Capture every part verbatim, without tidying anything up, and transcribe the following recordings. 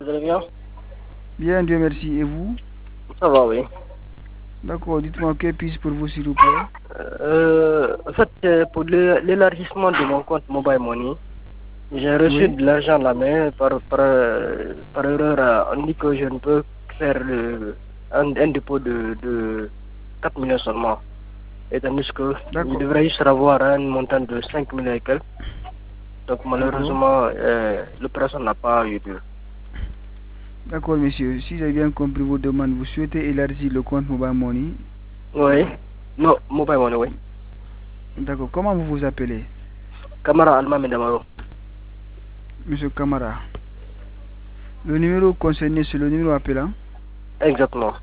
Vous allez bien? Bien, Dieu merci. Et vous? Ça va, oui. D'accord, dites-moi que puis-je pour vous, s'il vous plaît? Euh, en fait, euh, pour le- l'élargissement de mon compte Mobile Money, j'ai reçu Oui, de l'argent à la main. Par, par, euh, par erreur, euh, on dit que je ne peux faire le- un, un dépôt de, de quatre millions seulement. Et tandis que je d'accord, devrais juste avoir un montant de cinq millions et quelques. Donc d'accord. malheureusement, euh, l'opération n'a pas eu lieu. D'accord, monsieur. Si j'ai bien compris vos demandes, vous souhaitez élargir le compte Mobile Money. Oui. Non, Mobile Money, oui. D'accord, comment vous vous appelez? Camara Alma Medamaro. Monsieur Camara. Le numéro concerné, c'est le numéro appelant? Exactement.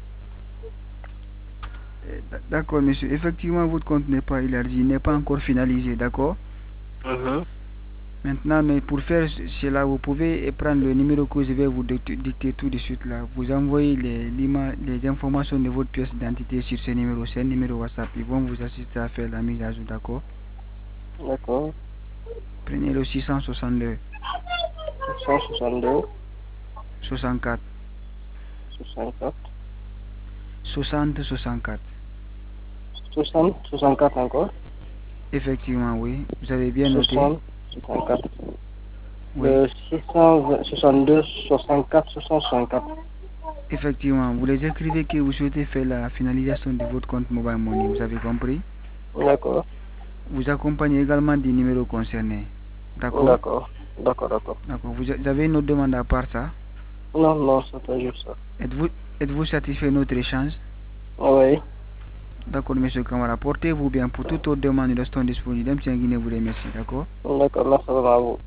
Eh, d- D'accord, monsieur. Effectivement, votre compte n'est pas élargi, n'est pas encore finalisé, d'accord? Mhm. Maintenant, mais pour faire cela, vous pouvez prendre le numéro que je vais vous dicter dicter tout de suite là. Vous envoyez les, l'ima- les informations de votre pièce d'identité sur ce numéro. C'est un numéro WhatsApp. Ils vont vous assister à faire la mise à jour, d'accord? D'accord. Prenez le six cent soixante-deux cent soixante-deux, soixante-quatre soixante-quatre, soixante soixante-quatre. soixante, soixante-quatre encore. Effectivement, oui. Vous avez bien noté? soixante, soixante-quatre. Oui. Le six cent soixante-deux, soixante-quatre, soixante soixante-quatre. Effectivement, vous les écrivez que vous souhaitez faire la finalisation de votre compte Mobile Money. Vous avez compris? D'accord. Vous accompagnez également des numéros concernés. D'accord? D'accord. D'accord, d'accord. D'accord. Vous avez une autre demande à part ça? Non, non, c'est pas juste ça. Êtes-vous êtes-vous satisfait de notre échange? Oui. D'accord, monsieur Kamara. Portez-vous bien. Pour toute autre demande, nous restons disponibles. Même si Guinée vous remercie. D'accord? D'accord, merci à vous.